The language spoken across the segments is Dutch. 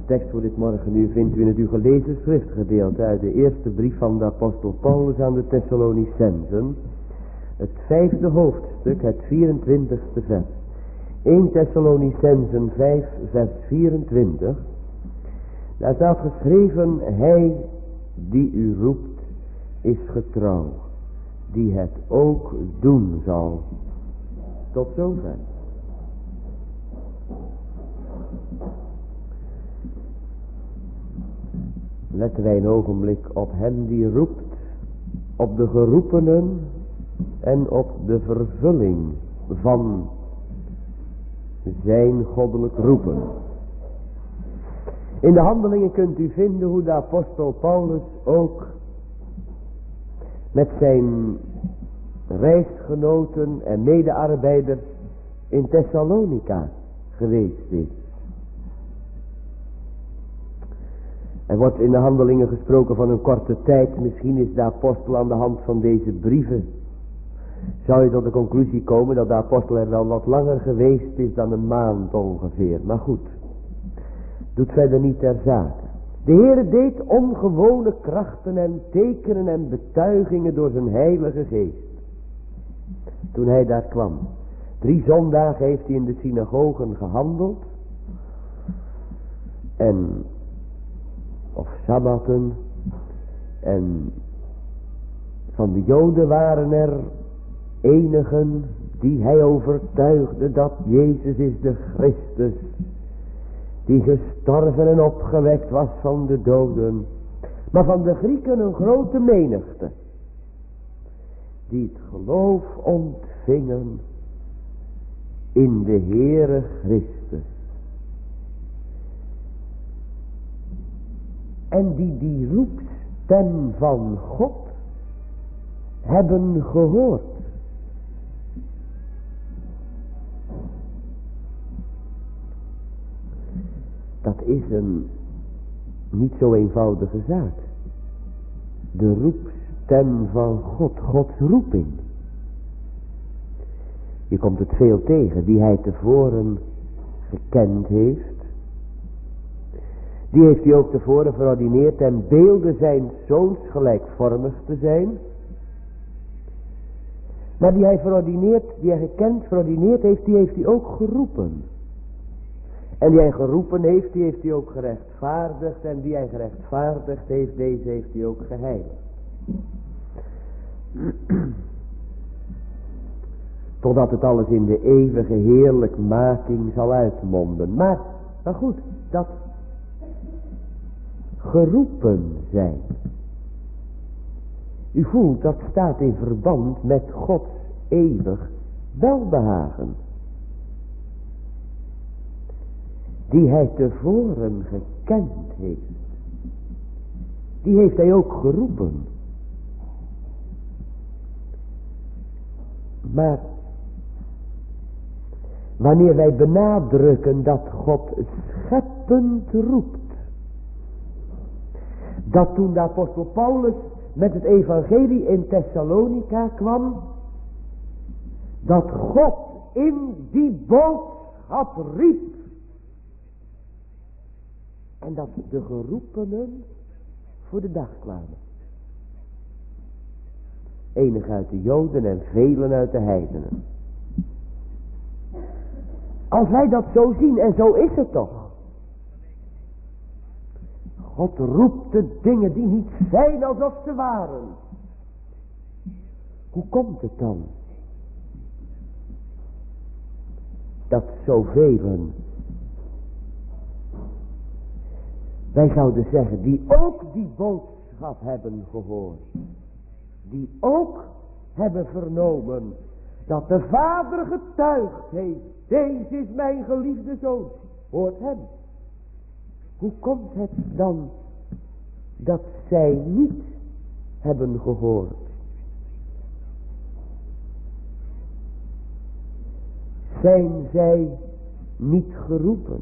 De tekst voor dit morgen nu vindt u in het u gelezen schriftgedeelte uit de eerste brief van de apostel Paulus aan de Thessalonicensen. Het 5e hoofdstuk, het 24e vers. 1 Thessalonicensen 5 vers 24. Daar staat geschreven: Hij die u roept is getrouw, die het ook doen zal. Tot zover. Letten wij een ogenblik op hem die roept, op de geroepenen en op de vervulling van zijn goddelijk roepen. In de handelingen kunt u vinden hoe de apostel Paulus ook met zijn reisgenoten en medearbeiders in Thessalonica geweest is. Er wordt in de handelingen gesproken van een korte tijd. Misschien is de apostel aan de hand van deze brieven, zou je tot de conclusie komen dat de apostel er wel wat langer geweest is dan een maand ongeveer. Maar goed, doet verder niet ter zake. De Heere deed ongewone krachten en tekenen en betuigingen door zijn heilige geest. Toen hij daar kwam. 3 zondagen heeft hij in de synagogen gehandeld. Of sabbatten. En van de Joden waren er enigen die hij overtuigde dat Jezus is de Christus, die gestorven en opgewekt was van de doden. Maar van de Grieken een grote menigte, die het geloof ontvingen in de Heere Christus. En die roepstem van God hebben gehoord. Dat is een niet zo eenvoudige zaak. De roepstem van God, Gods roeping. Je komt het veel tegen, die hij tevoren gekend heeft. Die heeft hij ook tevoren verordineerd ten beelde zijn zoons gelijkvormig te zijn. Maar die hij verordineerd, die hij gekend, verordineerd heeft, die heeft hij ook geroepen. En die hij geroepen heeft, die heeft hij ook gerechtvaardigd. En die hij gerechtvaardigd heeft, deze heeft hij ook geheiligd. Totdat het alles in de eeuwige heerlijkmaking zal uitmonden. Maar goed, dat geroepen zijn. U voelt, dat staat in verband met Gods eeuwig welbehagen. Die hij tevoren gekend heeft. Die heeft hij ook geroepen. Maar wanneer wij benadrukken dat God scheppend roept. Dat toen de apostel Paulus met het evangelie in Thessalonica kwam. Dat God in die boodschap riep. En dat de geroepenen voor de dag kwamen. Enig uit de Joden en velen uit de heidenen. Als wij dat zo zien, en zo is het toch. God roept de dingen die niet zijn alsof ze waren. Hoe komt het dan? Dat zoveel, wij zouden zeggen, die ook die boodschap hebben gehoord. Die ook hebben vernomen dat de Vader getuigd heeft. Deze is mijn geliefde zoon. Hoort hem. Hoe komt het dan dat zij niet hebben gehoord? Zijn zij niet geroepen?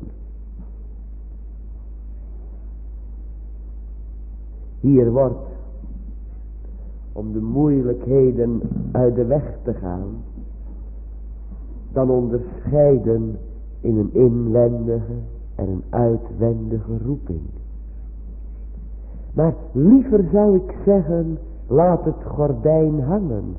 Hier wordt, om de moeilijkheden uit de weg te gaan, dan onderscheiden in een inwendige en een uitwendige roeping. Maar liever zou ik zeggen, laat het gordijn hangen.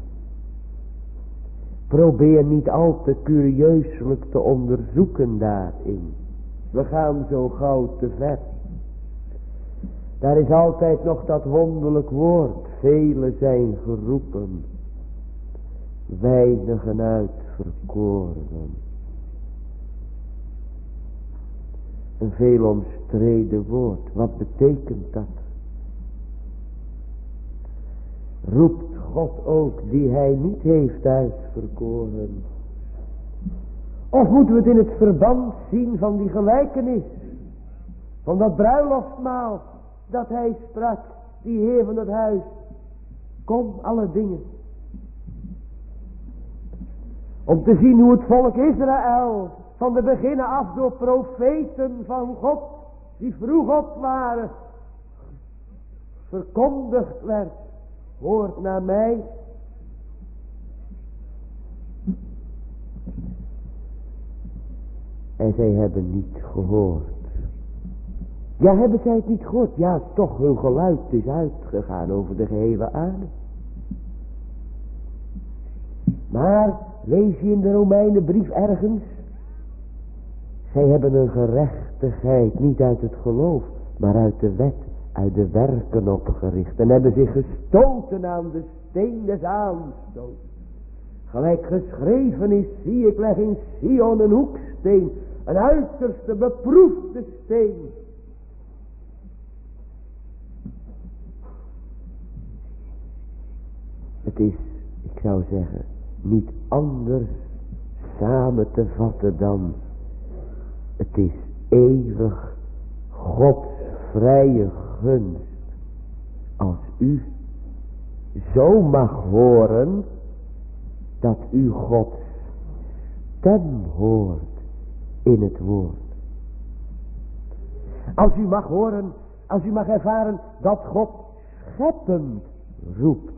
Probeer niet al te curieuselijk te onderzoeken daarin. We gaan zo gauw te ver. Daar is altijd nog dat wonderlijk woord. Velen zijn geroepen, weinigen uitverkoren. Een veel omstreden woord. Wat betekent dat? Roept God ook die hij niet heeft uitverkoren? Of moeten we het in het verband zien van die gelijkenis? Van dat bruiloftmaal dat hij sprak, die heer van het huis. Kom alle dingen. Om te zien hoe het volk Israël van de beginnen af door profeten van God, die vroeg op waren, verkondigd werd. Hoort naar mij. En zij hebben niet gehoord. Ja, hebben zij het niet gehoord? Ja, toch, hun geluid is uitgegaan over de gehele aarde. Maar, lees je in de Romeinenbrief ergens? Zij hebben een gerechtigheid niet uit het geloof, maar uit de wet, uit de werken opgericht. En hebben zich gestoten aan de steen des aanstoots. Gelijk geschreven is, zie ik leg in Sion een hoeksteen, een uiterste beproefde steen. Het is, ik zou zeggen, niet anders samen te vatten dan, het is eeuwig Gods vrije gunst. Als u zo mag horen, dat u Gods stem hoort in het woord. Als u mag horen, als u mag ervaren dat God scheppend roept.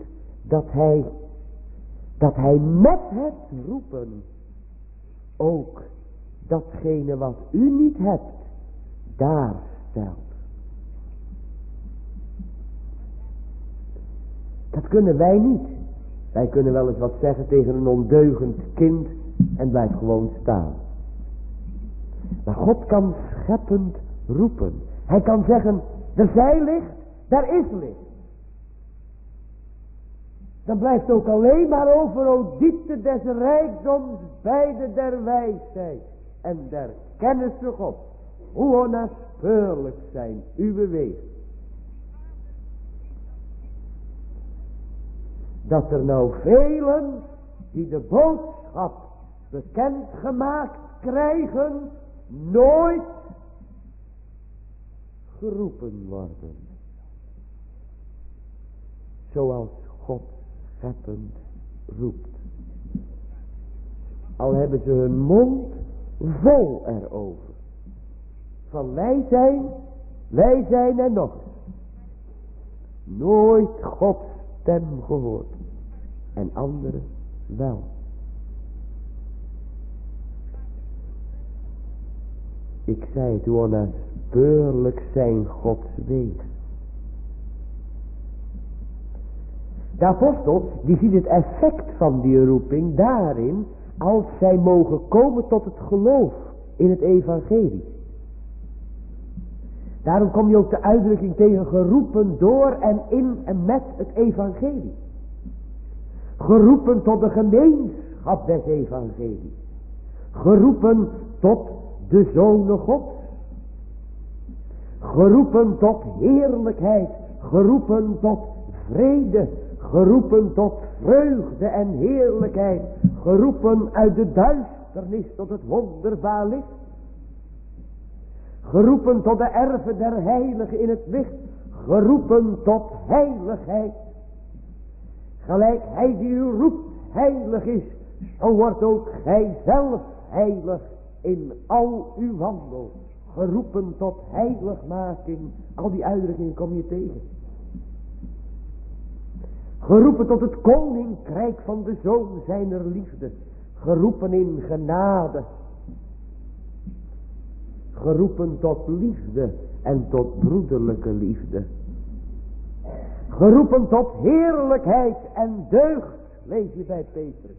Dat hij met het roepen ook datgene wat u niet hebt, daar stelt. Dat kunnen wij niet. Wij kunnen wel eens wat zeggen tegen een ondeugend kind en blijft gewoon staan. Maar God kan scheppend roepen. Hij kan zeggen, er zij licht, daar is licht. Dan blijft ook alleen maar over, o diepte des rijkdoms, beide der wijsheid en der kennis van God. Hoe onnaspeurlijk zijn uw wegen. Dat er nou velen die de boodschap bekendgemaakt krijgen, nooit geroepen worden. Zoals God scheppend roept. Al hebben ze hun mond vol erover. Van wij zijn en nog. Nooit Gods stem gehoord. En anderen wel. Ik zei het, hoe onnaspeurlijk zijn Gods wegen. De apostel, die ziet het effect van die roeping daarin, als zij mogen komen tot het geloof in het evangelie. Daarom kom je ook de uitdrukking tegen geroepen door en in en met het evangelie. Geroepen tot de gemeenschap des evangelie. Geroepen tot de zonen Gods. Geroepen tot heerlijkheid. Geroepen tot vrede. Geroepen tot vreugde en heerlijkheid. Geroepen uit de duisternis tot het wonderbaar licht. Geroepen tot de erven der heiligen in het licht. Geroepen tot heiligheid. Gelijk hij die u roept heilig is, zo wordt ook gij zelf heilig in al uw wandel. Geroepen tot heiligmaking. Al die uitdrukkingen kom je tegen. Geroepen tot het koninkrijk van de Zoon zijner liefde. Geroepen in genade. Geroepen tot liefde en tot broederlijke liefde. Geroepen tot heerlijkheid en deugd, lees je bij Petrus.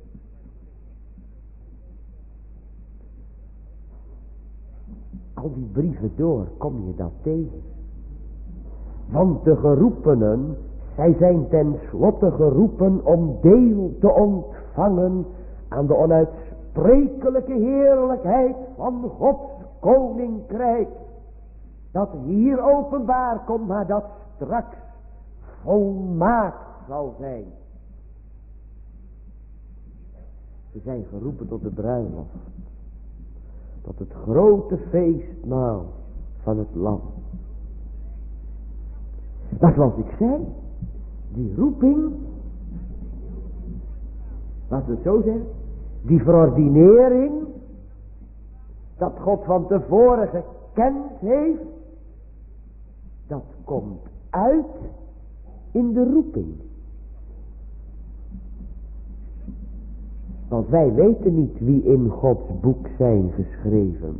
Al die brieven door kom je dat tegen. Want de geroepenen, zij zijn tenslotte geroepen om deel te ontvangen aan de onuitsprekelijke heerlijkheid van Gods koninkrijk. Dat hier openbaar komt, maar dat straks volmaakt zal zijn. Ze zijn geroepen tot de bruiloft. Tot het grote feestmaal van het lam. Maar zoals ik zei, die roeping, laten we het zo zeggen, die verordinering, dat God van tevoren gekend heeft, dat komt uit in de roeping. Want wij weten niet wie in Gods boek zijn geschreven.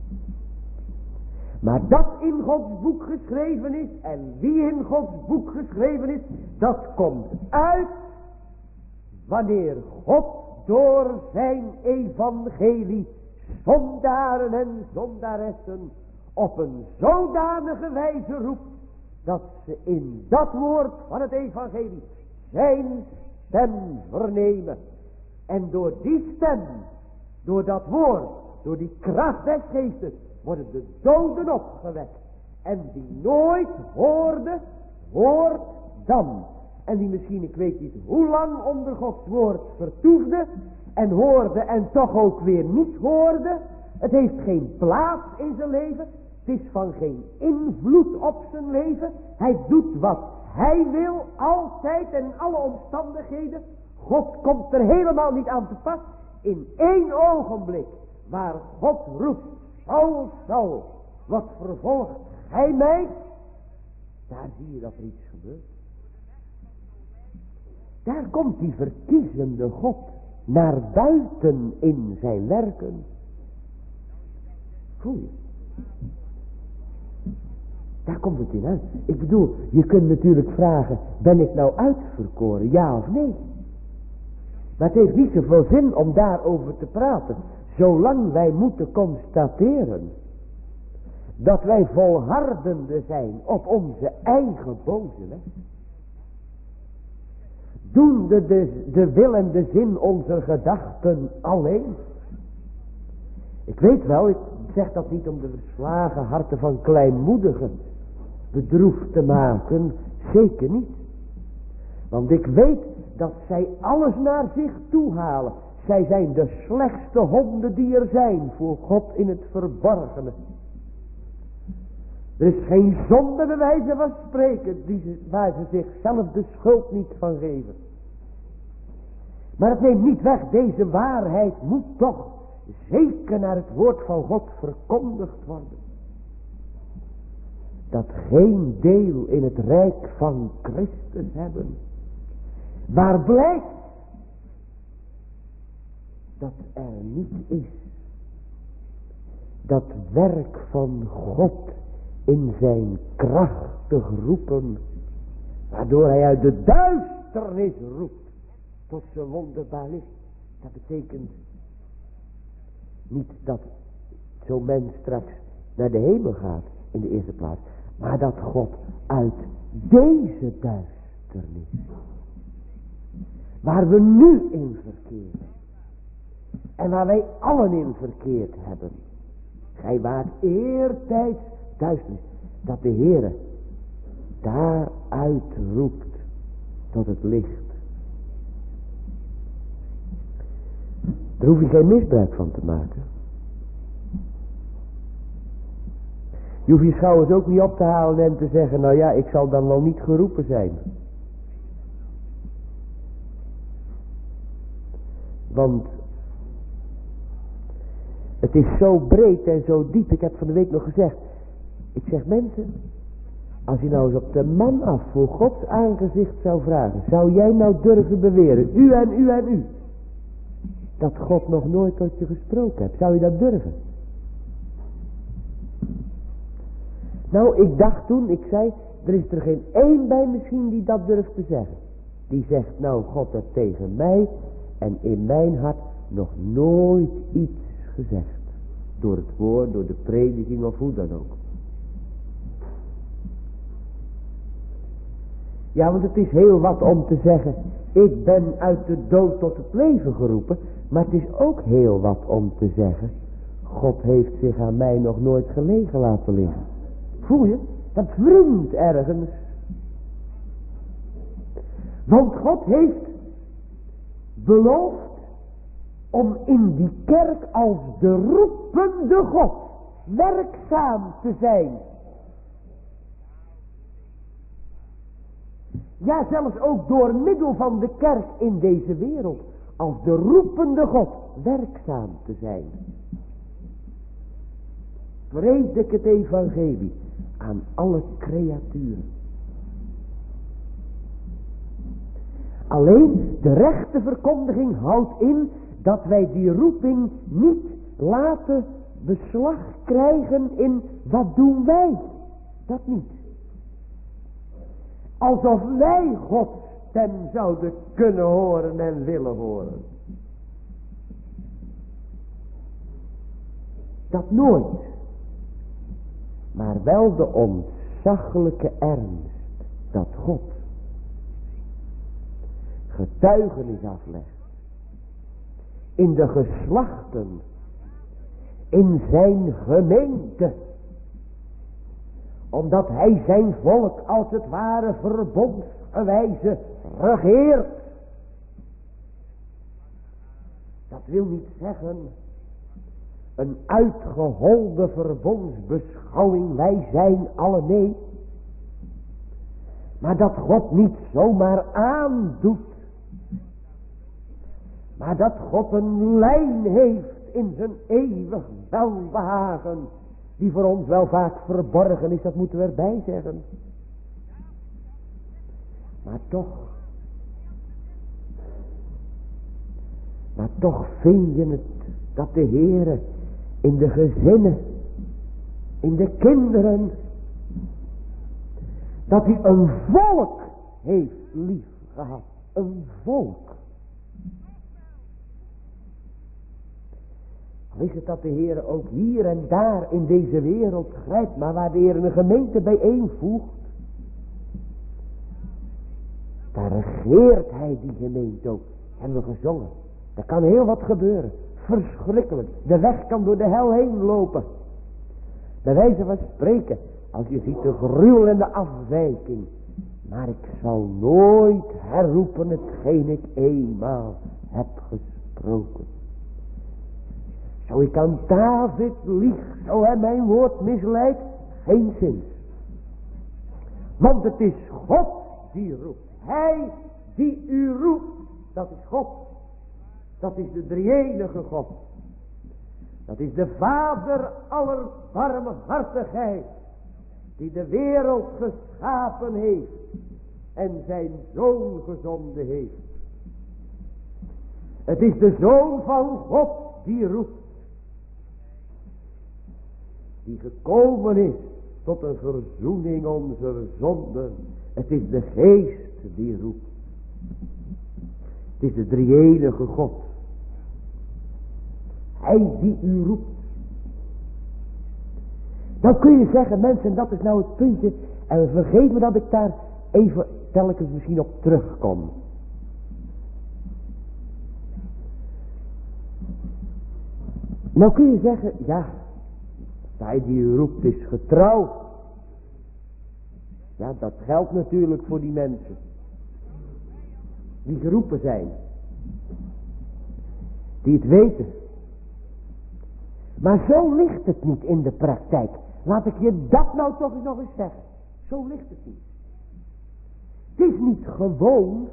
Maar dat in Gods boek geschreven is en wie in Gods boek geschreven is, dat komt uit wanneer God door zijn evangelie zondaren en zondaressen op een zodanige wijze roept, dat ze in dat woord van het evangelie zijn stem vernemen. En door die stem, door dat woord, door die kracht des geestes, worden de doden opgewekt. En die nooit hoorde, hoort dan. En die misschien, ik weet niet hoe lang onder Gods woord vertoefde. En hoorde en toch ook weer niet hoorde. Het heeft geen plaats in zijn leven. Het is van geen invloed op zijn leven. Hij doet wat hij wil, altijd en in alle omstandigheden. God komt er helemaal niet aan te pas. In één ogenblik waar God roept, Saul, wat vervolgt gij mij? Daar zie je dat er iets gebeurt. Daar komt die verkiezende God naar buiten in zijn werken. Voel je? Daar komt het in uit. Ik bedoel, je kunt natuurlijk vragen, ben ik nou uitverkoren, ja of nee? Maar het heeft niet zoveel zin om daarover te praten. Zolang wij moeten constateren dat wij volhardende zijn op onze eigen boze weg. Doende de wil en de zin onze gedachten alleen. Ik weet wel, ik zeg dat niet om de verslagen harten van kleinmoedigen bedroefd te maken. Zeker niet. Want ik weet dat zij alles naar zich toe halen. Zij zijn de slechtste honden die er zijn voor God in het verborgene. Er is geen zonde bij wijze van spreken waar ze zichzelf de schuld niet van geven. Maar het neemt niet weg, deze waarheid moet toch zeker naar het woord van God verkondigd worden. Dat geen deel in het rijk van Christus hebben. Waar blijkt dat er niet is dat werk van God in zijn krachtig roepen, waardoor hij uit de duisternis roept tot zijn wonderbaar licht. Dat betekent niet dat zo'n mens straks naar de hemel gaat in de eerste plaats, maar dat God uit deze duisternis, waar we nu in verkeren en waar wij allen in verkeerd hebben, gij waart eertijds duisternis, dat de Heere daaruit roept tot het licht. Daar hoef je geen misbruik van te maken. Je hoeft je schouders ook niet op te halen en te zeggen, nou ja, ik zal dan wel niet geroepen zijn. Want het is zo breed en zo diep. Ik heb van de week nog gezegd, ik zeg mensen, als je nou eens op de man af voor Gods aangezicht zou vragen, zou jij nou durven beweren, u en u en u, dat God nog nooit tot je gesproken hebt? Zou je dat durven? Nou, ik dacht toen, ik zei, er is er geen één bij misschien die dat durft te zeggen. Die zegt, nou, God heeft tegen mij en in mijn hart nog nooit iets gezegd. Door het woord, door de prediking of hoe dan ook. Ja, want het is heel wat om te zeggen, ik ben uit de dood tot het leven geroepen. Maar het is ook heel wat om te zeggen, God heeft zich aan mij nog nooit gelegen laten liggen. Voel je? Dat wringt ergens. Want God heeft beloofd om in die kerk als de roepende God werkzaam te zijn. Ja, zelfs ook door middel van de kerk in deze wereld als de roepende God werkzaam te zijn. Predik het evangelie aan alle creaturen. Alleen de rechte verkondiging houdt in dat wij die roeping niet laten beslag krijgen in wat doen wij. Dat niet. Alsof wij Gods stem zouden kunnen horen en willen horen. Dat nooit. Maar wel de ontzaglijke ernst dat God getuigenis aflegt in de geslachten, in zijn gemeente, omdat hij zijn volk als het ware verbondsgewijze regeert. Dat wil niet zeggen een uitgeholde verbondsbeschouwing, wij zijn alle, nee. Maar dat God niet zomaar aandoet, maar dat God een lijn heeft in zijn eeuwig welbehagen, die voor ons wel vaak verborgen is, dat moeten we erbij zeggen. Maar toch vind je het, dat de Heere in de gezinnen, in de kinderen, dat hij een volk heeft lief gehad. Een volk. Al is het dat de Heer ook hier en daar in deze wereld grijpt, maar waar de Heer een gemeente bijeenvoegt, daar regeert hij die gemeente ook. Hebben we gezongen. Er kan heel wat gebeuren. Verschrikkelijk. De weg kan door de hel heen lopen. Bij wijze van spreken, als je ziet de gruwel en de afwijking. Maar ik zal nooit herroepen hetgeen ik eenmaal heb gesproken. Zo ik aan David lieg, zo hij mijn woord misleidt, geen zin. Want het is God die roept. Hij die u roept, dat is God. Dat is de drie-enige God. Dat is de Vader aller barmhartigheid, die de wereld geschapen heeft en zijn Zoon gezonden heeft. Het is de Zoon van God die roept, die gekomen is tot een verzoening onze zonden. Het is de Geest die roept. Het is de drie-enige God. Hij die u roept. Nou kun je zeggen, mensen, dat is nou het puntje. En vergeet me dat ik daar even telkens misschien op terugkom. Nou kun je zeggen, ja, hij die u roept is getrouw. Ja, dat geldt natuurlijk voor die mensen die geroepen zijn, die het weten. Maar zo ligt het niet in de praktijk. Laat ik je dat nou toch eens nog eens zeggen. Zo ligt het niet. Het is niet gewoon.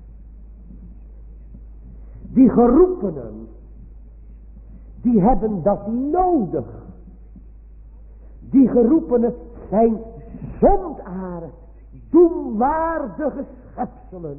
Die geroepenen, die hebben dat nodig. Die geroepenen zijn zondaars, doemwaardige schepselen.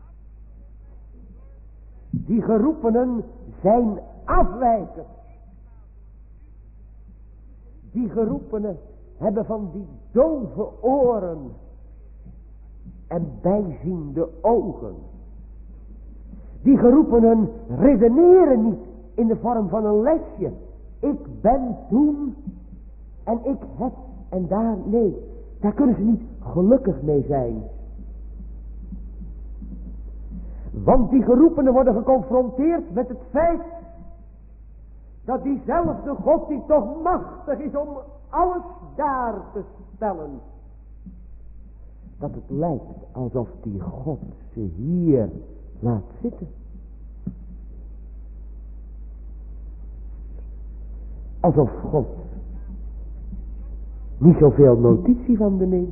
Die geroepenen zijn afwijkers. Die geroepenen hebben van die dove oren en bijziende ogen. Die geroepenen redeneren niet in de vorm van een lesje. Ik ben toen en ik heb en daar, nee, daar kunnen ze niet gelukkig mee zijn. Want die geroepenen worden geconfronteerd met het feit dat diezelfde God die toch machtig is om alles daar te stellen, dat het lijkt alsof die God ze hier laat zitten. Alsof God niet zoveel notitie van de neemt.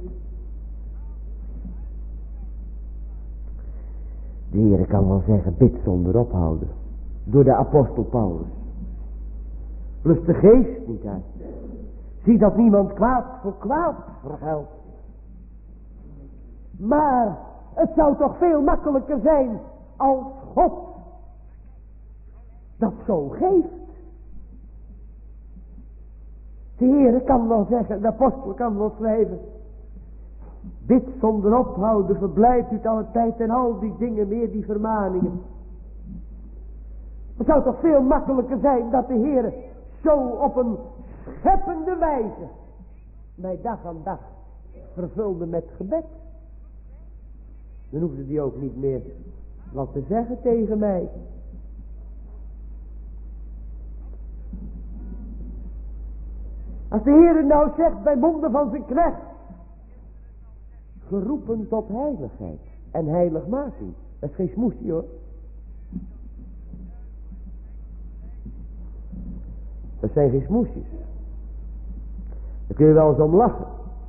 De Heer kan wel zeggen, bid zonder ophouden. Door de apostel Paulus. Plus de geest niet uit. Zie dat niemand kwaad voor kwaad vergeldt. Maar het zou toch veel makkelijker zijn als God dat zo geeft. De Heer kan wel zeggen, de apostel kan wel schrijven, bid zonder ophouden, verblijft u alle tijd en al die dingen meer, die vermaningen. Het zou toch veel makkelijker zijn dat de Heer zo op een scheppende wijze mij dag aan dag vervulde met gebed. Dan hoefde die ook niet meer wat te zeggen tegen mij. Als de Heer nou zegt bij monden van zijn knecht, geroepen tot heiligheid en heiligmaking. Dat is geen smoesje hoor. Dat zijn geen smoesjes. Daar kun je wel eens om lachen.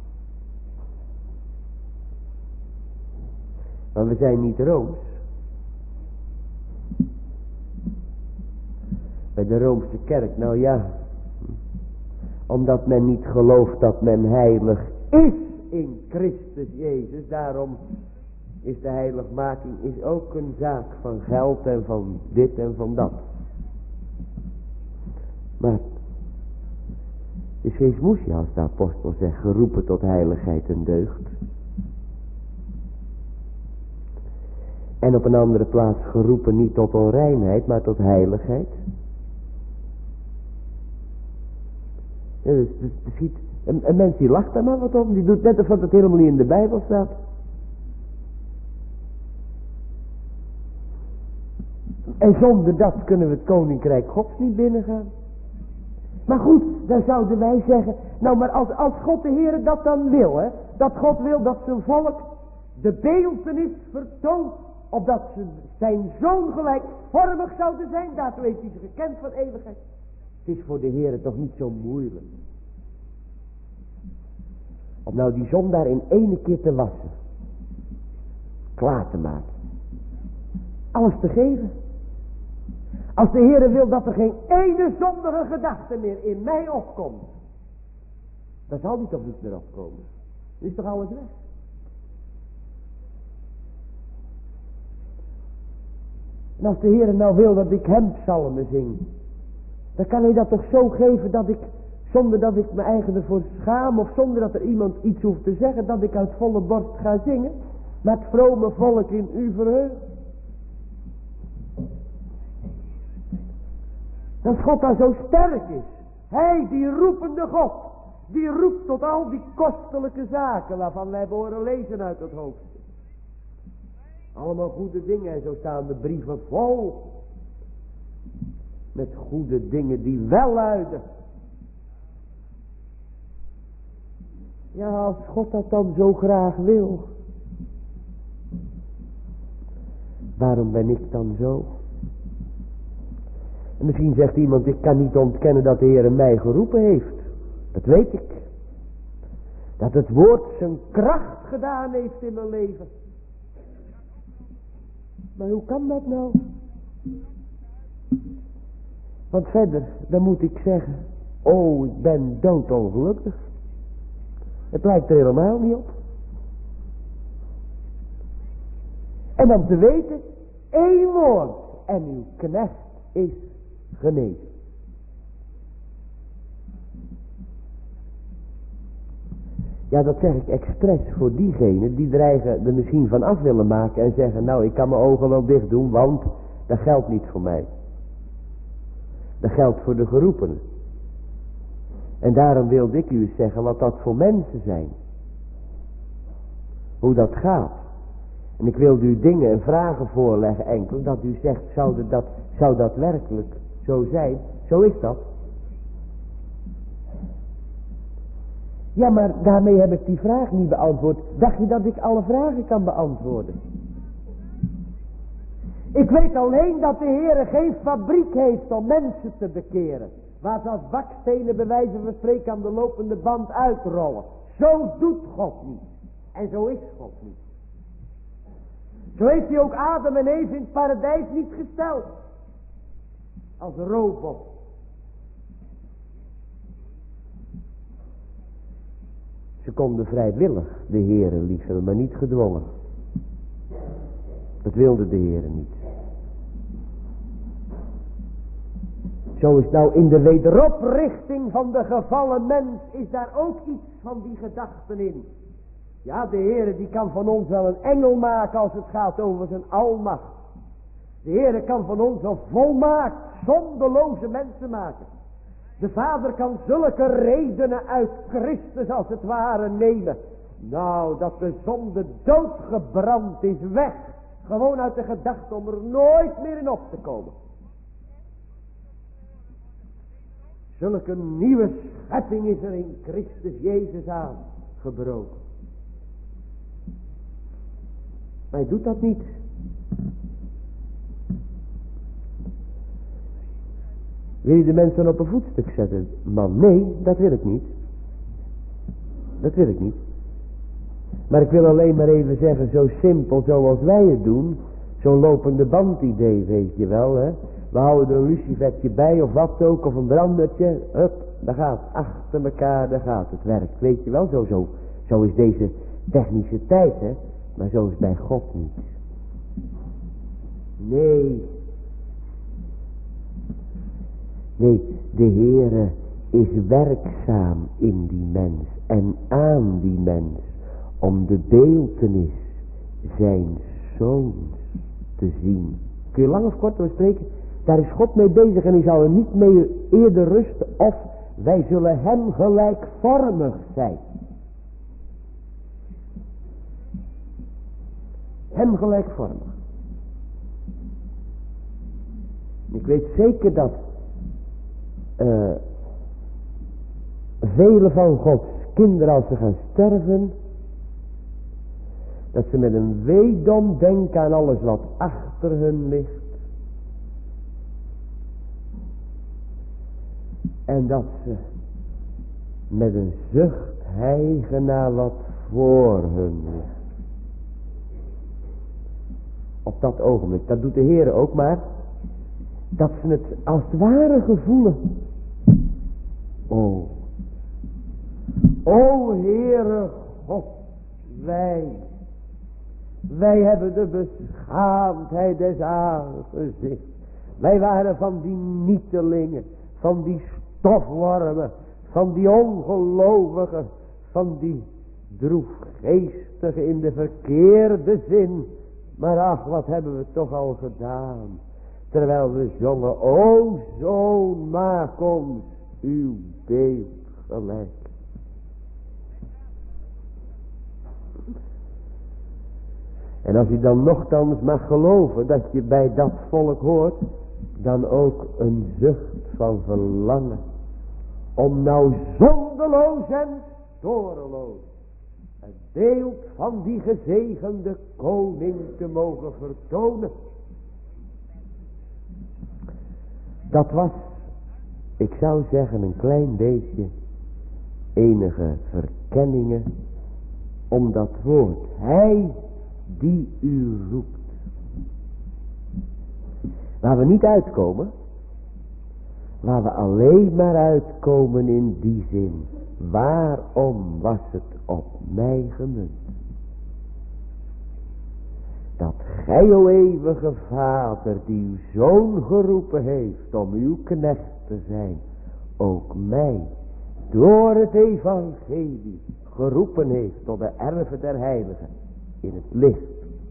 Maar we zijn niet rooms. Bij de Roomse kerk, nou ja. Omdat men niet gelooft dat men heilig is in Christus Jezus. Daarom is de heiligmaking is ook een zaak van geld en van dit en van dat. Maar het is geen smoesje als de apostel zegt, geroepen tot heiligheid en deugd. En op een andere plaats geroepen niet tot onreinheid, maar tot heiligheid. Ja, dus een mens die lacht daar maar wat om, die doet net alsof het helemaal niet in de Bijbel staat. En zonder dat kunnen we het koninkrijk Gods niet binnengaan. Maar goed, dan zouden wij zeggen, nou maar als God de Heer dat dan wil, hè, dat God wil dat zijn volk de beeltenis vertoont, opdat ze zijn zoon gelijkvormig zouden zijn, daartoe heeft hij ze gekend van eeuwigheid. Het is voor de Heer toch niet zo moeilijk om nou die zondaar in één keer te wassen, klaar te maken, alles te geven. Als de Heer wil dat er geen ene zondige gedachte meer in mij opkomt, dan zal die toch niet meer opkomen. Dan is toch alles weg. En als de Heer nou wil dat ik hem psalmen zing, dan kan hij dat toch zo geven dat ik, zonder dat ik me eigen ervoor schaam, of zonder dat er iemand iets hoeft te zeggen, dat ik uit volle borst ga zingen, met vrome volk in u verheugt. Dat God daar zo sterk is. Hij, die roepende God, die roept tot al die kostelijke zaken waarvan wij behoren lezen uit het hoofdstuk. Allemaal goede dingen en zo staan de brieven vol met goede dingen die wel luiden. Ja, als God dat dan zo graag wil, waarom ben ik dan zo? En misschien zegt iemand, ik kan niet ontkennen dat de Heer mij geroepen heeft. Dat weet ik. Dat het woord zijn kracht gedaan heeft in mijn leven. Maar hoe kan dat nou? Want verder, dan moet ik zeggen, oh, ik ben doodongelukkig. Het lijkt er helemaal niet op. En dan te weten, 1 woord en uw knecht is genezen. Ja, dat zeg ik expres voor diegenen die dreigen er misschien van af willen maken en zeggen, nou, ik kan mijn ogen wel dicht doen, want dat geldt niet voor mij. Dat geldt voor de geroepenen. En daarom wilde ik u eens zeggen wat dat voor mensen zijn. Hoe dat gaat. En ik wilde u dingen en vragen voorleggen enkel, dat u zegt, zou dat werkelijk zo zijn? Zo is dat. Ja, maar daarmee heb ik die vraag niet beantwoord. Dacht je dat ik alle vragen kan beantwoorden? Ik weet alleen dat de Heer geen fabriek heeft om mensen te bekeren. Waar ze als bakstenen bij wijze van spreken aan de lopende band uitrollen. Zo doet God niet. En zo is God niet. Zo heeft hij ook Adam en Eve in het paradijs niet gesteld. Als robot. Ze konden vrijwillig de Heere lief hebben, maar niet gedwongen. Dat wilde de Heere niet. Zo is nou in de wederoprichting van de gevallen mens, is daar ook iets van die gedachten in. Ja, de Heere die kan van ons wel een engel maken als het gaat over zijn almacht. De Heere kan van ons een volmaakt, zonderloze mensen maken. De Vader kan zulke redenen uit Christus als het ware nemen. Nou, dat de zonde doodgebrand is, weg. Gewoon uit de gedachte om er nooit meer in op te komen. Zulke nieuwe schepping is er in Christus Jezus aangebroken. Maar hij doet dat niet. Wil je de mensen op een voetstuk zetten? Man, nee, dat wil ik niet. Dat wil ik niet. Maar ik wil alleen maar even zeggen, zo simpel zoals wij het doen, zo'n lopende band idee, weet je wel, hè. We houden er een lucifertje bij of wat ook, of een brandertje. Hup, daar gaat achter elkaar, daar gaat het werk. Weet je wel, zo is deze technische tijd, hè. Maar zo is bij God niet. Nee, de Heere is werkzaam in die mens en aan die mens om de beeltenis zijn zoons te zien. Kun je lang of kort over spreken? Daar is God mee bezig en hij zal er niet mee eerder rusten of wij zullen hem gelijkvormig zijn. Hem gelijkvormig. Ik weet zeker dat vele van Gods kinderen als ze gaan sterven, dat ze met een weedom denken aan alles wat achter hun ligt. En dat ze met een zucht hijgen naar wat voor hun ligt. Op dat ogenblik, dat doet de Heer ook maar, dat ze het als het ware gevoelen. O Heere God, wij hebben de beschaamdheid des aangezichts. Wij waren van die nietelingen, van die stofwormen, van die ongelovigen, van die droefgeestigen in de verkeerde zin. Maar ach, wat hebben we toch al gedaan. Terwijl we zongen, o Zoon, maak ons uw beeld gelijk. En als je dan nochtans mag geloven dat je bij dat volk hoort, dan ook een zucht van verlangen. Om nou zonderloos en torenloos het beeld van die gezegende koning te mogen vertonen. Dat was, ik zou zeggen, een klein beetje enige verkenningen om dat woord. Hij die u roept. Waar we niet uitkomen, waar we alleen maar uitkomen in die zin. Waarom was het op mij gemunt? Dat gij, o eeuwige Vader, die uw Zoon geroepen heeft om uw knecht te zijn, ook mij door het evangelie geroepen heeft tot de erven der heiligen in het licht.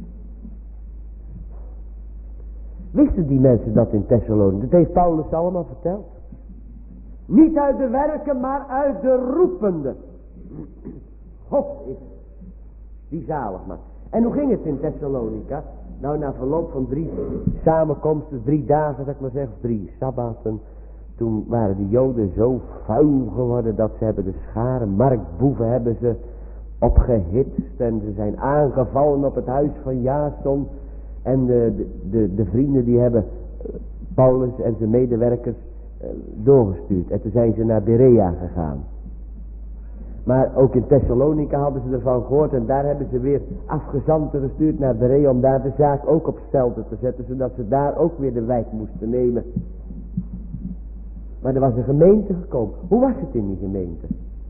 Wisten die mensen dat in Thessalonië? Dat heeft Paulus allemaal verteld. Niet uit de werken, maar uit de roepende. God is die zalig maakt. En hoe ging het in Thessalonica? Nou, na verloop van 3 samenkomsten, 3 dagen, zeg ik maar zeggen, 3 sabbaten. Toen waren de Joden zo vuil geworden dat ze hebben de scharen, marktboeven hebben ze opgehitst. En ze zijn aangevallen op het huis van Jason. En de vrienden die hebben Paulus en zijn medewerkers doorgestuurd. En toen zijn ze naar Berea gegaan. Maar ook in Thessalonica hadden ze ervan gehoord. En daar hebben ze weer afgezanten gestuurd naar Berea. Om daar de zaak ook op stelte te zetten. Zodat ze daar ook weer de wijk moesten nemen. Maar er was een gemeente gekomen. Hoe was het in die gemeente?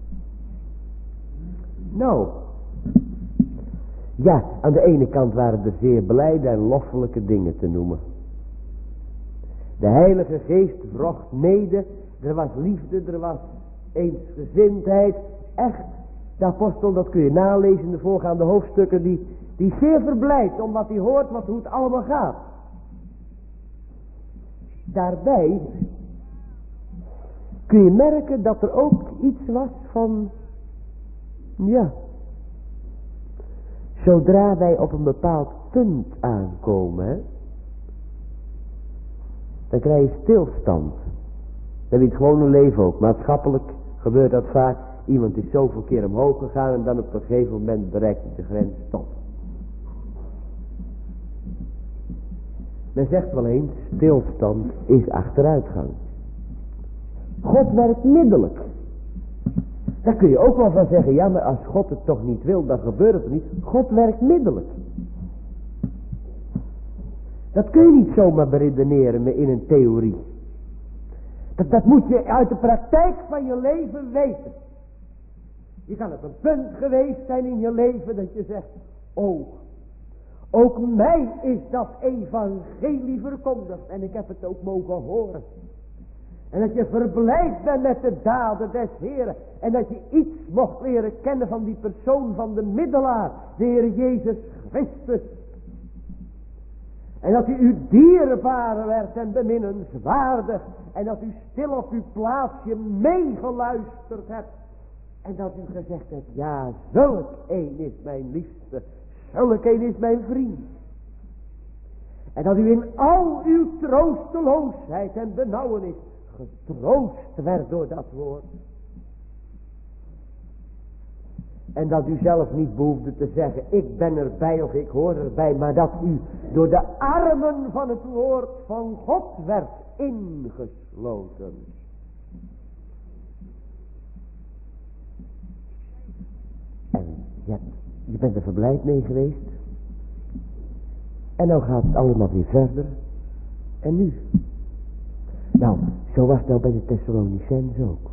Nou. Ja, aan de ene kant waren er zeer blijde en loffelijke dingen te noemen. De Heilige Geest wrocht mede. Er was liefde, er was eensgezindheid. Echt, de apostel, dat kun je nalezen in de voorgaande hoofdstukken. Die zeer verblijdt om wat hij hoort, hoe het allemaal gaat. Daarbij kun je merken dat er ook iets was van, ja, zodra wij op een bepaald punt aankomen, hè, dan krijg je stilstand. Dat is het gewone leven ook. Maatschappelijk gebeurt dat vaak. Iemand is zoveel keer omhoog gegaan en dan op een gegeven moment bereikt hij de grens stop. Men zegt wel eens, stilstand is achteruitgang. God werkt middelijk. Daar kun je ook wel van zeggen, ja, maar als God het toch niet wil, dan gebeurt het niet. God werkt middelijk. Dat kun je niet zomaar beredeneren in een theorie. Dat moet je uit de praktijk van je leven weten. Je kan op een punt geweest zijn in je leven dat je zegt, oh, ook mij is dat evangelie verkondigd en ik heb het ook mogen horen. En dat je verblijd bent met de daden des Heeren. En dat je iets mocht leren kennen van die persoon van de middelaar, de Heer Jezus Christus. En dat u dierbaar werd en beminnenswaardig. En dat u stil op uw plaatsje meegeluisterd hebt. En dat u gezegd hebt, ja, zulk een is mijn liefste. Zulk een is mijn vriend. En dat u in al uw troosteloosheid en benauwenis getroost werd door dat woord. En dat u zelf niet behoefde te zeggen, ik ben erbij of ik hoor erbij. Maar dat u door de armen van het woord van God werd ingesloten. En je bent er verblijd mee geweest. En nou gaat het allemaal weer verder. En nu? Nou, zo was het nou bij de Thessalonicenzen ook.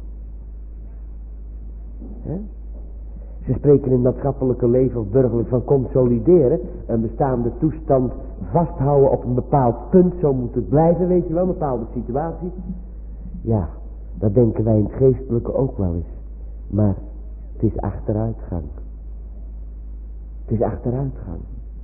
He? Ze spreken in het maatschappelijke leven of burgerlijk van consolideren. Een bestaande toestand vasthouden op een bepaald punt. Zo moet het blijven, weet je wel, een bepaalde situatie. Ja, dat denken wij in het geestelijke ook wel eens. Maar het is achteruitgang. Het is achteruitgang.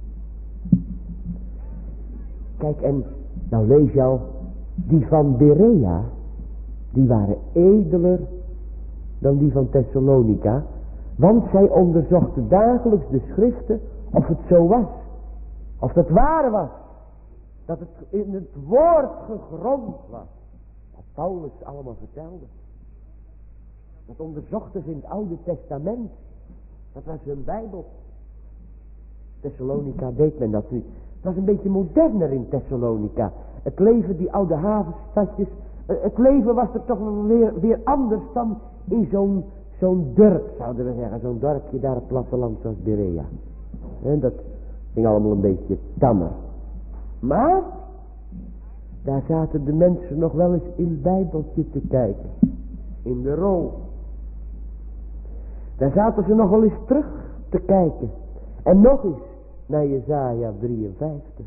Kijk, en nou lees je al, die van Berea, die waren edeler dan die van Thessalonica. Want zij onderzochten dagelijks de schriften of het zo was. Of dat waar was. Dat het in het woord gegrond was. Wat Paulus allemaal vertelde. Dat onderzochten ze in het Oude Testament. Dat was hun Bijbel. Thessalonica deed men dat niet. Het was een beetje moderner in Thessalonica. Het leven, die oude havenstadjes. Het leven was er toch weer anders dan in zo'n dorp, zouden we zeggen. Zo'n dorpje daar op het platteland zoals Berea. En dat ging allemaal een beetje tammer. Maar daar zaten de mensen nog wel eens in het Bijbeltje te kijken. In de rol. Daar zaten ze nog wel eens terug te kijken. En nog eens naar Jesaja 53.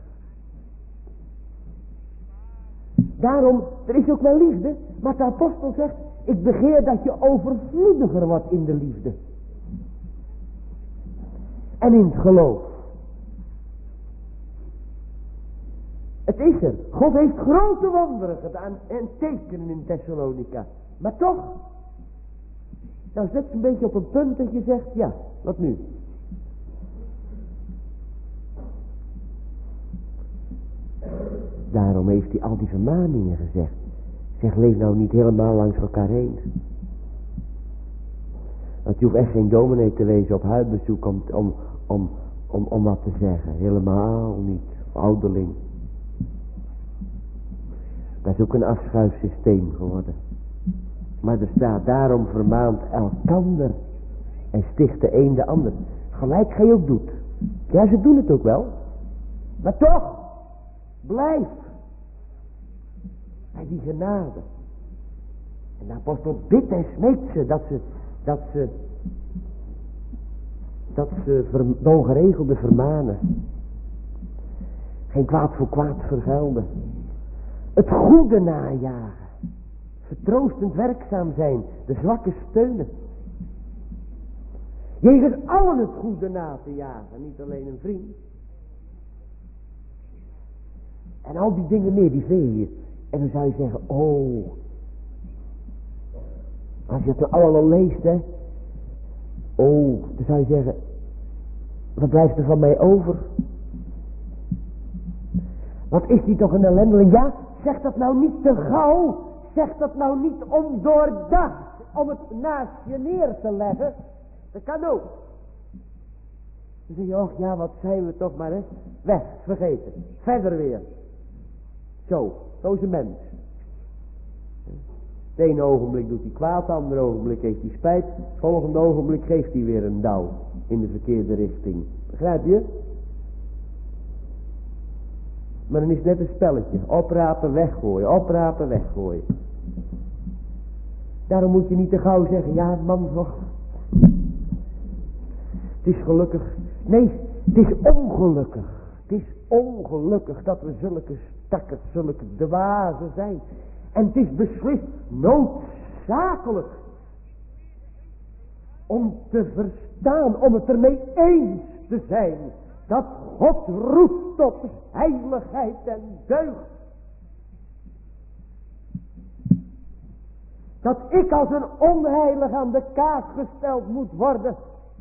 Daarom, er is ook wel liefde. Maar de apostel zegt, ik begeer dat je overvloediger wordt in de liefde. en in het geloof. Het is er. God heeft grote wonderen gedaan en tekenen in Thessalonica. Maar toch, nou zit een beetje op een punt dat je zegt, ja, wat nu? Daarom heeft hij al die vermaningen gezegd. Zeg, leef nou niet helemaal langs elkaar heen. Want je hoeft echt geen dominee te wezen op huisbezoek om wat te zeggen. Helemaal niet. Ouderling. Dat is ook een afschuifsysteem geworden. Maar er staat, daarom vermaant elkander en sticht de een de ander. Gelijk gij ook doet. Ja, ze doen het ook wel. Maar toch, blijf bij die genade. En de apostel bidt en smeekt ze dat ze de ongeregelde vermanen. Geen kwaad voor kwaad vergelden. Het goede najagen. Vertroostend werkzaam zijn. De zwakke steunen. Jegens allen het goede na te jagen. Niet alleen een vriend. En al die dingen meer, die veeën. En dan zou je zeggen, oh. Als je het er allemaal leest, hè. Oh, dan zou je zeggen, wat blijft er van mij over? Wat is die toch een ellendeling? Ja, zeg dat nou niet te gauw. Zeg dat nou niet ondoordacht. Om het naast je neer te leggen. Dat kan ook. Dan zeg je, och ja, wat zijn we toch maar, hè. Weg, vergeten. Verder weer. Zo is een mens. Het ene ogenblik doet hij kwaad, het andere ogenblik heeft hij spijt. Het volgende ogenblik geeft hij weer een douw in de verkeerde richting. Begrijp je? Maar dan is het net een spelletje. Oprapen, weggooien. Oprapen, weggooien. Daarom moet je niet te gauw zeggen, ja man, toch. Het is gelukkig. Nee, het is ongelukkig. Het is ongelukkig dat we zulke stakkers, zulke dwazen zijn. En het is beslist noodzakelijk om te verstaan, om het ermee eens te zijn, dat God roept tot heiligheid en deugd. Dat ik als een onheilig aan de kaak gesteld moet worden.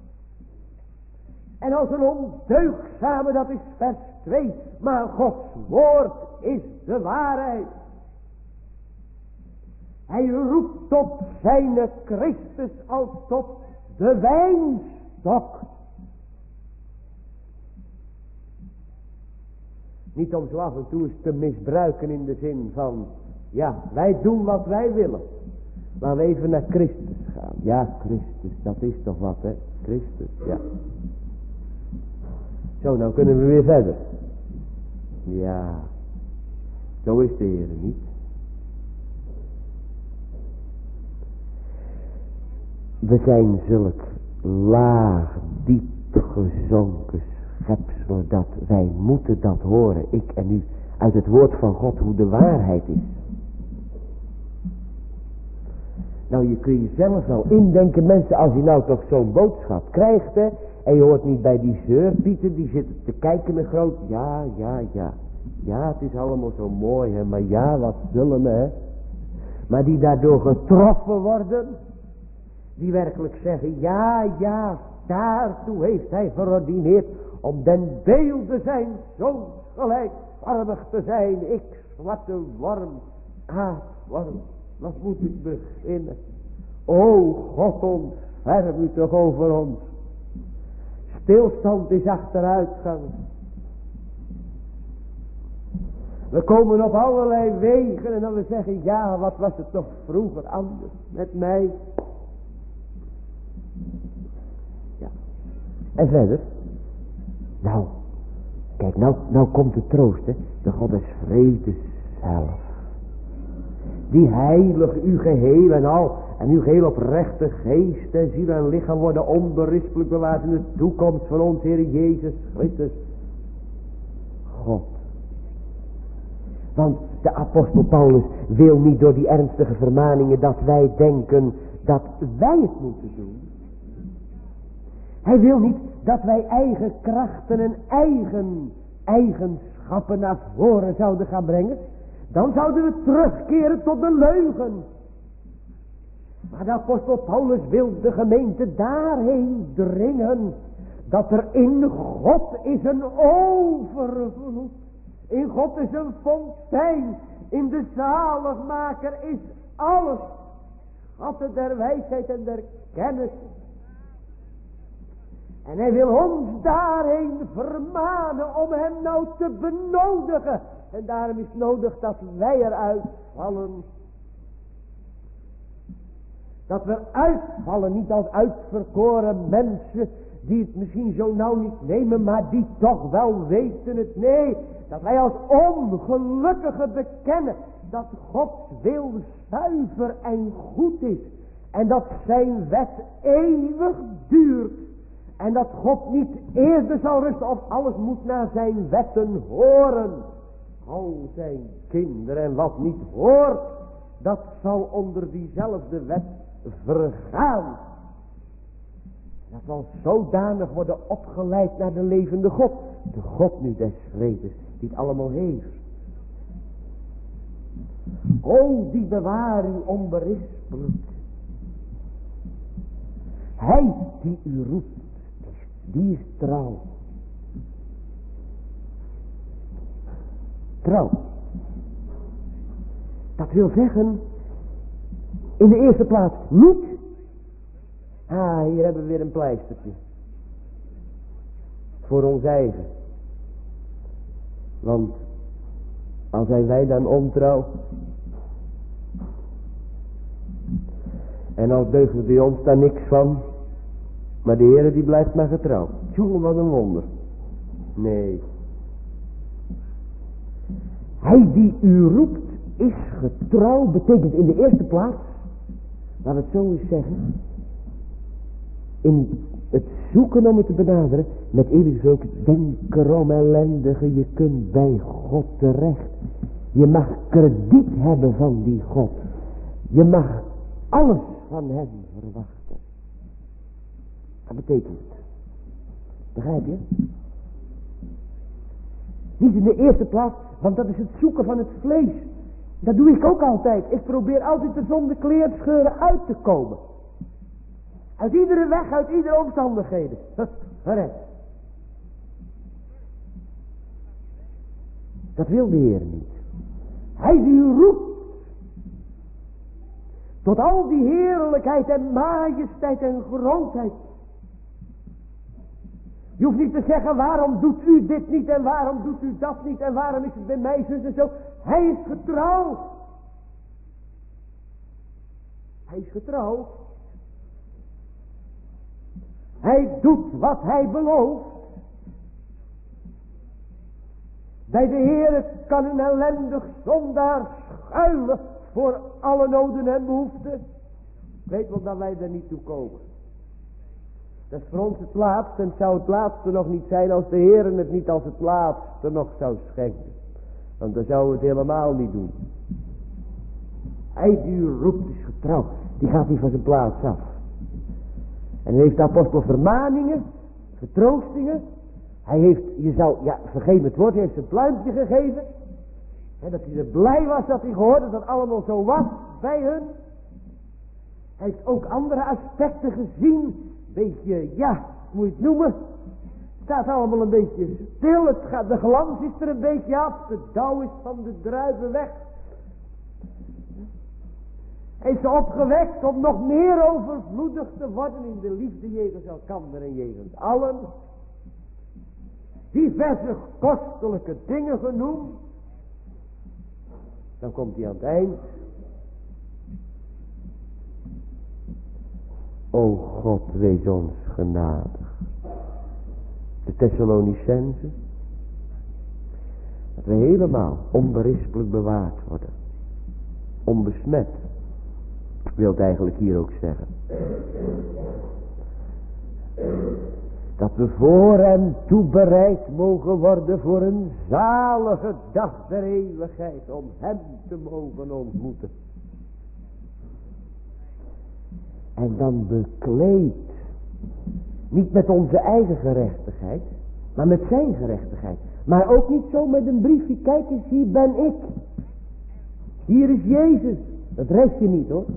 En als een ondeugdzame, dat is vers 2. Maar Gods woord is de waarheid. Hij roept tot zijn Christus als tot de wijnstok. Niet om zo af en toe eens te misbruiken in de zin van, ja, wij doen wat wij willen. Laten we even naar Christus gaan. Ja, Christus, dat is toch wat, hè? Christus, ja. Zo, nou kunnen we weer verder. Ja, zo is de Heer niet. We zijn zulk laag, diep gezonken schepselen dat wij moeten dat horen, ik en u, uit het woord van God, hoe de waarheid is. Nou, je kun jezelf wel indenken, mensen, als je nou toch zo'n boodschap krijgt, hè, en je hoort niet bij die zeurpieten, die zitten te kijken met groot, ja. Ja, het is allemaal zo mooi, hè, maar ja, wat zullen we, hè. Maar die daardoor getroffen worden, die werkelijk zeggen, ja, daartoe heeft hij verordineerd om den beelde zijn zoon gelijkvormig te zijn. Ik, zwarte worm, aardworm, wat moet ik beginnen? O God, ontferm u toch over ons. Stilstand is achteruitgang. We komen op allerlei wegen en dan we zeggen, ja, wat was het toch vroeger anders met mij? Ja. En verder? Nou, kijk, nou komt de troost, hè. De God des vredes zelf. Die heilig u geheel en al, en uw geheel oprechte geest en ziel en lichaam worden onberispelijk bewaard in de toekomst van ons Heer Jezus Christus. God. Want de apostel Paulus wil niet door die ernstige vermaningen dat wij denken dat wij het moeten doen. Hij wil niet dat wij eigen krachten en eigen eigenschappen naar voren zouden gaan brengen, dan zouden we terugkeren tot de leugen. Maar de apostel Paulus wil de gemeente daarheen dringen, dat er in God is een overvloed. In God is een fontein. In de zaligmaker is alles. Schatten der wijsheid en der kennis. En hij wil ons daarheen vermanen om hem nou te benodigen. En daarom is nodig dat wij eruit vallen. Dat we uitvallen, niet als uitverkoren mensen die het misschien zo nauw niet nemen, maar die toch wel weten het. Nee, dat wij als ongelukkigen bekennen dat Gods wil zuiver en goed is. En dat zijn wet eeuwig duurt. En dat God niet eerder zal rusten of alles moet naar zijn wetten horen. Al zijn kinderen en wat niet hoort, dat zal onder diezelfde wet vergaan. Dat zal zodanig worden opgeleid naar de levende God. De God nu des vredes, die het allemaal heeft. O, die bewaring onberispelijk. Hij die u roept, die is trouw. Trouw. Dat wil zeggen, in de eerste plaats niet. Hier hebben we weer een pleistertje. Voor ons eigen. Want al zijn wij dan ontrouw. En al deugt er bij ons daar niks van. Maar de Heere die blijft maar getrouw. Jongen, wat een wonder. Nee. Hij die u roept is getrouw. Betekent in de eerste plaats, laten we het zo eens zeggen, in het zoeken om het te benaderen, met eerlijk gesproken, denk erom ellendige, je kunt bij God terecht. Je mag krediet hebben van die God. Je mag alles van hem verwachten. Dat betekent het. Begrijp je? Niet in de eerste plaats, want dat is het zoeken van het vlees. Dat doe ik ook altijd. Ik probeer altijd de zonder kleerscheuren uit te komen. Uit iedere weg, uit iedere omstandigheden. Gered. Dat wil de Heer niet. Hij die u roept. Tot al die heerlijkheid en majesteit en grootheid. Je hoeft niet te zeggen, waarom doet u dit niet en waarom doet u dat niet en waarom is het bij mij zus en zo. Hij is getrouw. Hij is getrouw. Hij doet wat hij belooft. Bij de Heere kan een ellendig zondaar schuilen voor alle noden en behoeften. Ik weet wel dat wij er niet toe komen. Dat is voor ons het laatste en het zou het laatste nog niet zijn als de Heere het niet als het laatste nog zou schenken. Want dan zou het helemaal niet doen. Hij die u roept is getrouw. Die gaat niet van zijn plaats af. En hij heeft de apostel vermaningen, vertroostingen. Hij heeft, vergeef het woord, hij heeft een pluimpje gegeven. En dat hij er blij was dat hij gehoord dat het allemaal zo was bij hun. Hij heeft ook andere aspecten gezien. Beetje, hoe moet je het noemen? Het staat allemaal een beetje stil. De glans is er een beetje af. De dauw is van de druiven weg. Hij is ze opgewekt om nog meer overvloedig te worden in de liefde jegens elkander en jegens allen. Diverse kostelijke dingen genoemd. Dan komt hij aan het eind. O God, wees ons genadig. De Thessalonicenzen. Dat we helemaal onberispelijk bewaard worden. Onbesmet. Wil het eigenlijk hier ook zeggen. Dat we voor hem toebereid mogen worden voor een zalige dag der eeuwigheid. Om hem te mogen ontmoeten. En dan bekleed Niet met onze eigen gerechtigheid, maar met zijn gerechtigheid. Maar ook niet zo met een briefje, kijk eens, hier ben ik. Hier is Jezus. Dat red je niet hoor.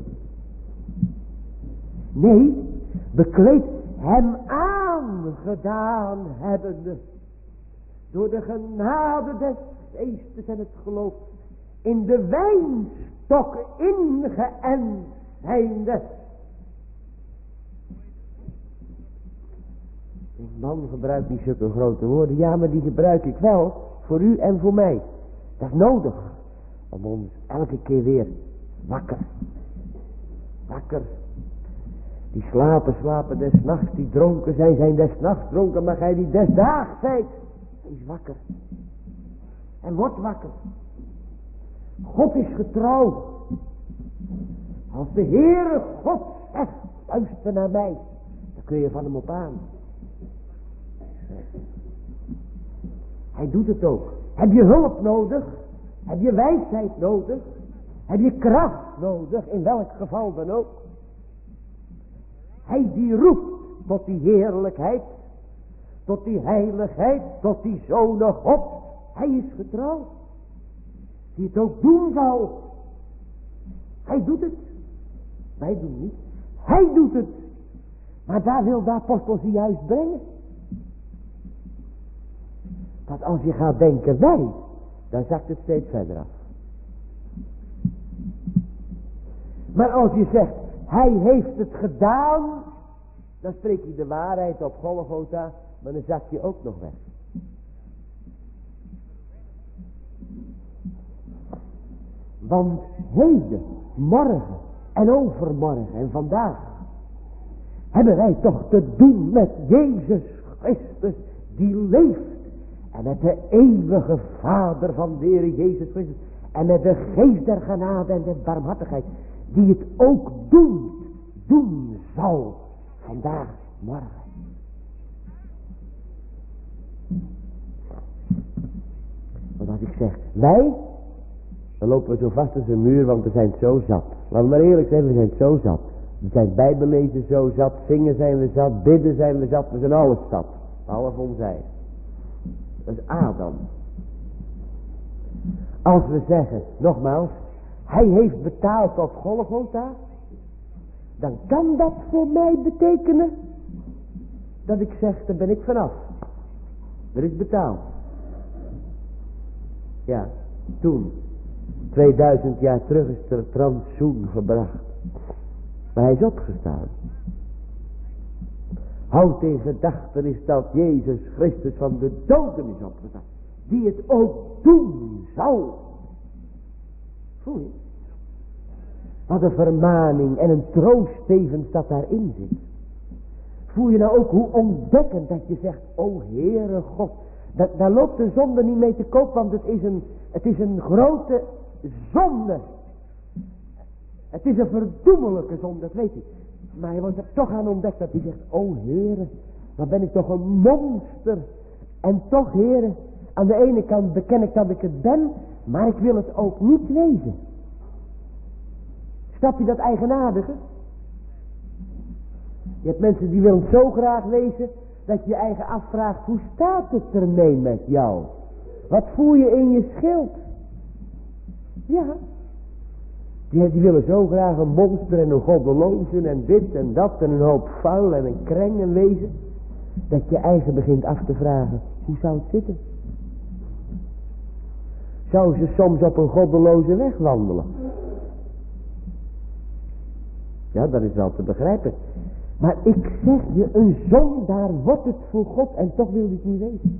Nee, bekleed hem aangedaan hebbende. Door de genade des geestes en het geloof. In de wijnstok ingeënt zijnde. Die man gebruikt niet zulke grote woorden. Ja, maar die gebruik ik wel. Voor u en voor mij. Dat is nodig. Om ons elke keer weer wakker. Wakker. Die slapen des nachts. Die dronken zijn des nachts dronken. Maar gij die des daags zijt. Is wakker. En wordt wakker. God is getrouw. Als de Heere God zegt, luister naar mij. Dan kun je van hem op aan. Hij doet het ook. Heb je hulp nodig? Heb je wijsheid nodig? Heb je kracht nodig? In welk geval dan ook. Hij die roept tot die heerlijkheid. Tot die heiligheid. Tot die zonen God. Hij is getrouw. Die het ook doen zal. Hij doet het. Wij doen niet. Hij doet het. Maar daar wil de apostel ze juist brengen. Dat als je gaat denken wij, dan zakt het steeds verder af. Maar als je zegt, hij heeft het gedaan, dan spreek je de waarheid op Golgotha, maar dan zak je ook nog weg. Want heden, morgen en overmorgen en vandaag hebben wij toch te doen met Jezus Christus die leeft. En met de eeuwige Vader van de Heer Jezus Christus. En met de geest der genade en der barmhartigheid. Die het ook doen zal. Vandaag, morgen. Want als ik zeg wij. Dan lopen we zo vast als een muur. Want we zijn het zo zat. Laten we maar eerlijk zijn, we zijn het zo zat. We zijn bijbellezen zo zat. Zingen zijn we zat. Bidden zijn we zat. We zijn alles zat. Alles onzij. Dat is Adam. Als we zeggen, nogmaals, hij heeft betaald op Golgotha, dan kan dat voor mij betekenen dat ik zeg, daar ben ik vanaf. Er is betaald. Ja, toen, 2000 jaar terug is er rantsoen gebracht. Maar hij is opgestaan. Houd in gedachten is dat Jezus Christus van de doden is opgestaan. Die het ook doen zal. Voel je? Wat een vermaning en een troost tevens dat daarin zit. Voel je nou ook hoe ontdekkend dat je zegt, o Heere God. Daar loopt de zonde niet mee te koop, want het is een grote zonde. Het is een verdoemelijke zonde, dat weet ik. Maar je wordt er toch aan ontdekt dat hij zegt, o Heere, wat ben ik toch een monster. En toch Heere, aan de ene kant beken ik dat ik het ben, maar ik wil het ook niet wezen. Snap je dat eigenaardige? Je hebt mensen die willen het zo graag wezen, dat je je eigen afvraagt, hoe staat het ermee met jou? Wat voel je in je schild? Ja. Die willen zo graag een monster en een goddeloze en dit en dat en een hoop vuil en een kreng en wezen. Dat je eigen begint af te vragen, hoe zou het zitten? Zou ze soms op een goddeloze weg wandelen? Ja, dat is wel te begrijpen. Maar ik zeg je, een zondaar wordt het voor God en toch wil hij het niet weten.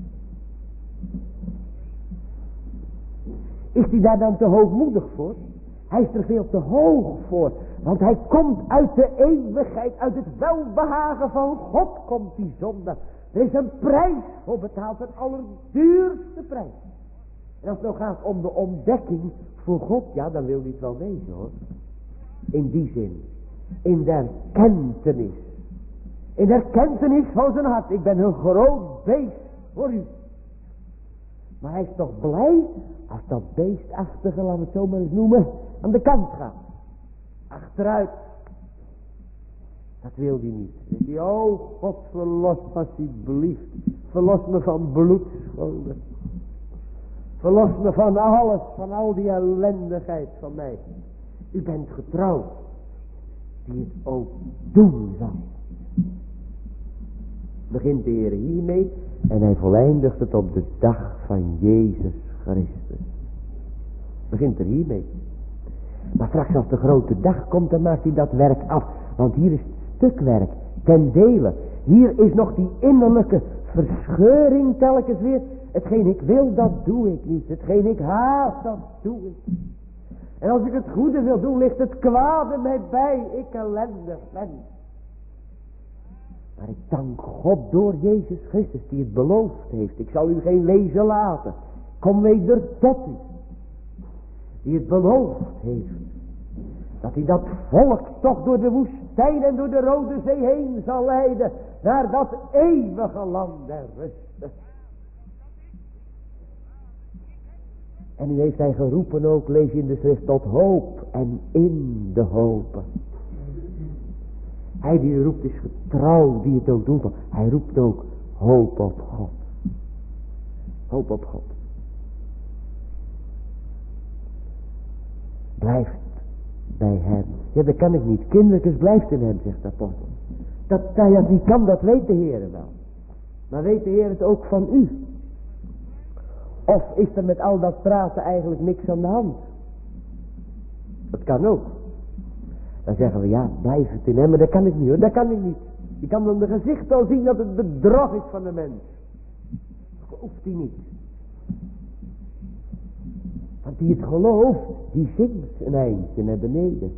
Is hij daar dan te hoogmoedig voor? Hij is er veel te hoog voor. Want hij komt uit de eeuwigheid, uit het welbehagen van God komt die zondaar. Er is een prijs voor betaald, een allerduurste prijs. En als het nou gaat om de ontdekking voor God, ja, dan wil hij het wel wezen hoor. In die zin. In de erkentenis. In de erkentenis van zijn hart. Ik ben een groot beest voor u. Maar hij is toch blij als dat beestachtige, laten we het zo maar eens noemen, aan de kant gaat. Achteruit. Dat wil hij niet. Dan zegt hij, oh God, verlos me alsjeblieft. Verlos me van bloedschulden. Verlos me van alles, van al die ellendigheid van mij. U bent getrouwd, die het ook doen zal. Begint de Heer hiermee en hij voleindigt het op de dag van Jezus Christus. Begint er hiermee. Maar straks als de grote dag komt, dan maakt hij dat werk af. Want hier is stukwerk, ten dele. Hier is nog die innerlijke verscheuring telkens weer. Hetgeen ik wil, dat doe ik niet. Hetgeen ik haat, dat doe ik. En als ik het goede wil doen, ligt het kwade mij bij. Ik ellendig ben. Maar ik dank God door Jezus Christus die het beloofd heeft. Ik zal u geen wezen laten. Kom weder tot u. Die het beloofd heeft. Dat hij dat volk toch door de woestijn en door de Rode Zee heen zal leiden. Naar dat eeuwige land der rust. En nu heeft hij geroepen ook, lees je in de schrift, tot hoop en in de hoop. Hij die roept is getrouw, die het ook doet. Hij roept ook hoop op God. Hoop op God. Blijft bij hem. Ja, dat kan ik niet. Kindertjes blijft in hem, zegt de apostel. Dat hij dat niet kan, dat weet de Heer wel. Maar weet de Heer het ook van u? Of is er met al dat praten eigenlijk niks aan de hand? Dat kan ook. Dan zeggen we, ja, blijf het in hem. Maar dat kan ik niet hoor, dat kan ik niet. Je kan aan de gezicht al zien dat het bedrog is van de mens. Gelooft hij niet. Want die het gelooft, die zingt een eindje naar beneden.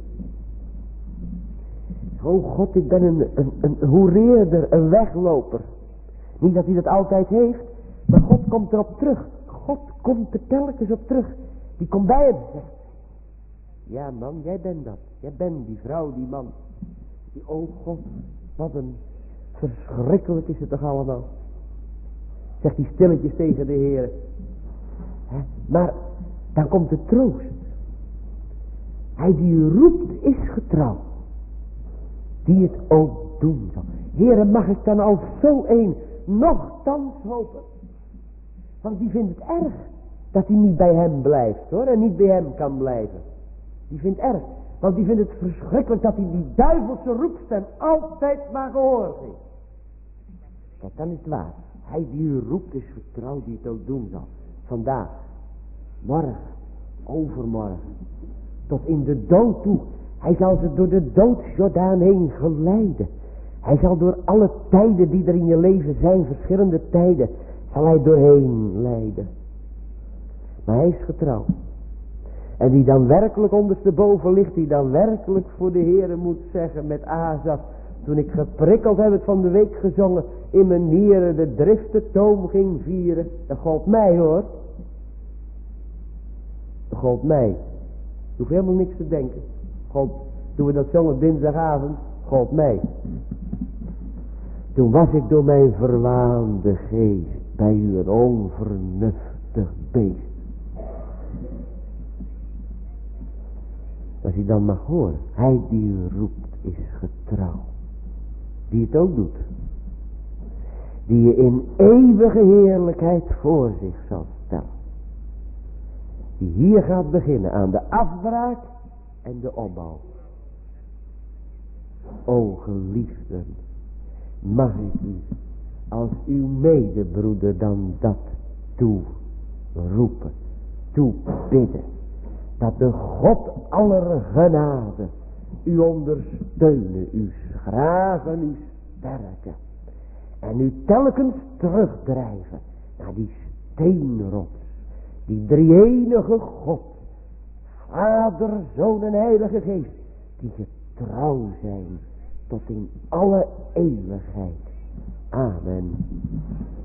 Oh God, ik ben een hoereerder, een wegloper. Niet dat hij dat altijd heeft, maar God komt erop terug. God komt er telkens op terug. Die komt bij hem, zegt. Ja man, jij bent dat. Jij bent die vrouw, die man. Die, oh God, wat een verschrikkelijk is het toch allemaal. Zegt hij stilletjes tegen de Heer. Maar dan komt de troost. Hij die u roept is getrouw. Die het ook doen zal. Heere, mag ik dan al zo een nochtans hopen. Want die vindt het erg dat hij niet bij hem blijft hoor. En niet bij hem kan blijven. Die vindt het erg. Want die vindt het verschrikkelijk dat hij die duivelse roepstem altijd maar gehoord heeft. Kijk, dan is het waar. Hij die u roept is getrouw die het ook doen zal. Vandaag. Morgen. Overmorgen. Tot in de dood toe. Hij zal ze door de doodsjordaan heen geleiden. Hij zal door alle tijden die er in je leven zijn, verschillende tijden, zal hij doorheen leiden. Maar hij is getrouw. En die dan werkelijk ondersteboven ligt, die dan werkelijk voor de Heere moet zeggen met Asaf, toen ik geprikkeld heb het van de week gezongen, in mijn nieren de driftentoom ging vieren. Dat gold mij hoor. Dat gold mij. Ik hoef helemaal niks te denken. God, toen we dat zongen dinsdagavond, God mij. Toen was ik door mijn verwaande geest bij u een onvernuftig beest. Als je dan mag horen, hij die u roept is getrouw. Die het ook doet. Die je in eeuwige heerlijkheid voor zich zal stellen. Die hier gaat beginnen aan de afbraak en de opbouw. O geliefden, mag ik u als uw medebroeder dan dat toeroepen, toebidden. Dat de God aller genade u ondersteunen, u schragen, u sterken. En u telkens terugdrijven naar die steenrots. Die drie-enige God, Vader, Zoon en Heilige Geest, die getrouw zijn tot in alle eeuwigheid. Amen.